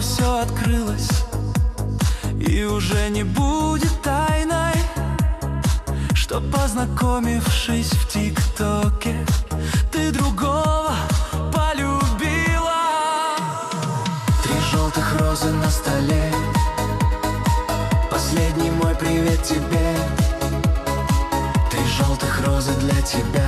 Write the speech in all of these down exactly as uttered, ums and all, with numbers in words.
все открылось, и уже не будет тайной, что, познакомившись в ТикТоке, ты другого полюбила. Три желтых розы на столе, последний мой привет тебе. Три желтых розы для тебя,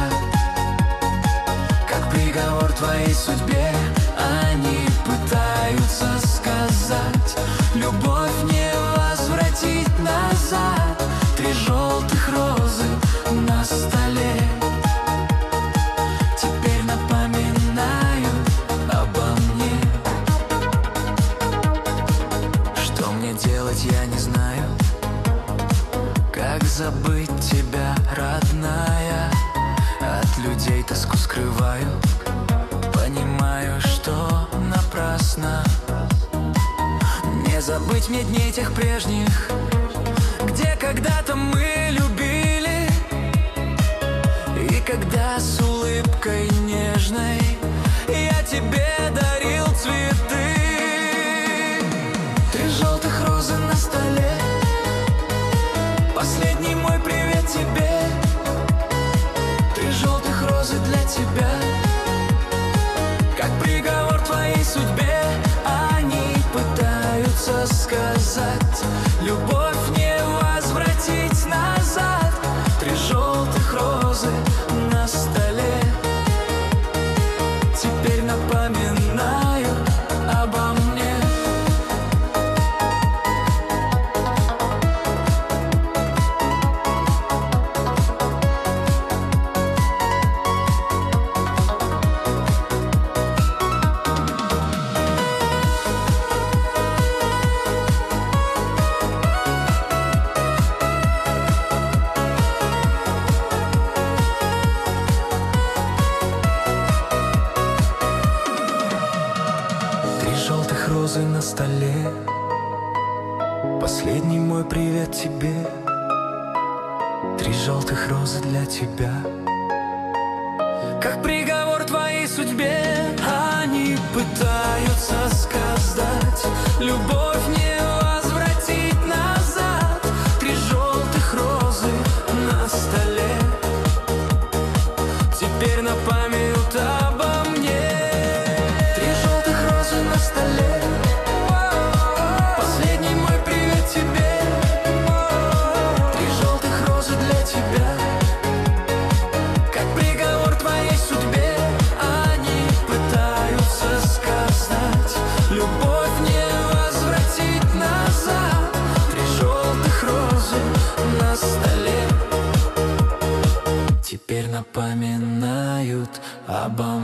как приговор твоей судьбе. Они пытаются сказать: любовь не возвратить назад. Три желтых розы на столе теперь напоминают обо мне. Что мне делать, я не знаю. Как забыть тебя, родная? От людей тоску скрываю, понимаю, что напрасно. Не забыть мне дней тех прежних, где когда-то мы любили, и когда с улыбкой нежной я тебе дарил цветы. Три желтых розы на столе, последний мой привет тебе. Три желтых розы для тебя, как приговор твоей судьбе. Они пытаются сказать: любовь не возвратить назад. Три желтых розы на столе теперь напоминают обо мне. Желтых розы на столе, последний мой привет тебе. Три желтых розы для тебя, как приговор твоей судьбе. Они пытаются сказать: любовь не возвратить назад. Три желтых розы на столе теперь напоминают обо мне. На столе последний мой привет тебе. Три желтых розы для тебя, как приговор твоей судьбе. Они пытаются сказать: любовь не возвратить назад. Три желтых розы на столе теперь напоминают обо